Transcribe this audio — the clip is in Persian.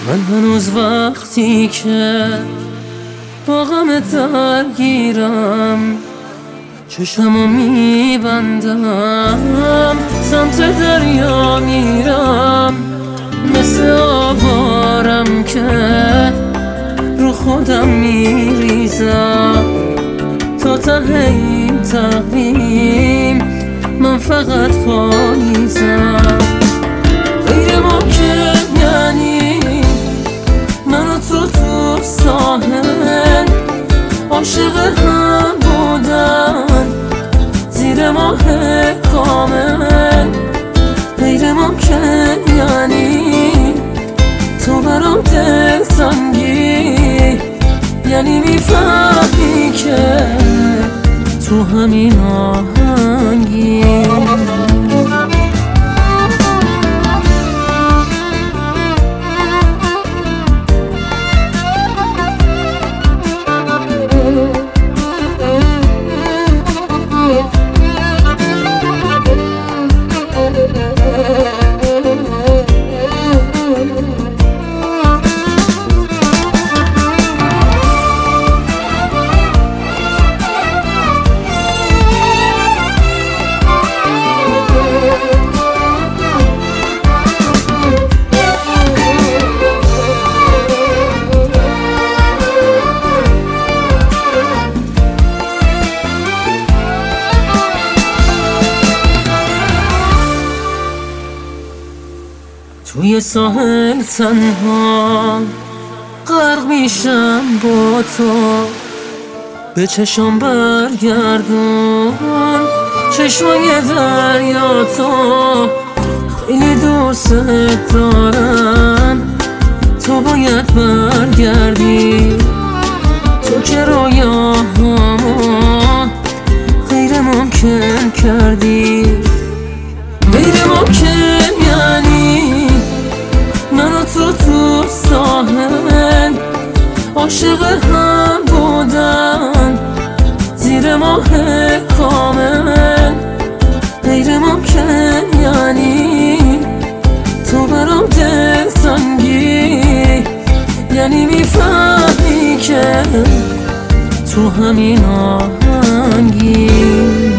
من هنوز وقتی که با غم درگیرم چشمو میبندم سمت دریا میرم، مثل آوارم که رو خودم میریزم تا ته این تقویم من فقط پاییزم. غیر ممکن یعنی من و تو ساحل عاشق هم بودن زیر ماه کامل. غیر ممکن یعنی تو برام دلتنگی، یعنی میفهمی که تو همین آهنگی. توی ساحل تنها غرق میشم با تو، به چشم برگردون چشمای دریا. تو خیلی دوست دارم، تو باید برگردی. تو که رویاهامو غیر ممکن کردی. غیر ممکن یعنی من و تو ساحل عاشق هم بودن زیر ماه کامل. غیر ممکن یعنی تو برام دلتنگی، یعنی میفهمی که تو همین آهنگی.